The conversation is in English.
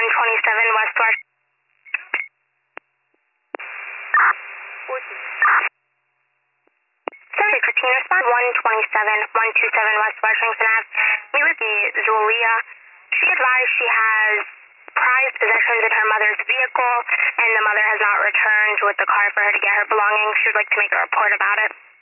127 West Wash. Sorry, Christina, respond 127 West Washington Ave. Meet with the Zulia. She advised she has prized possessions in her mother's vehicle, and the mother has not returned with the car for her to get her belongings. She would like to make a report about it.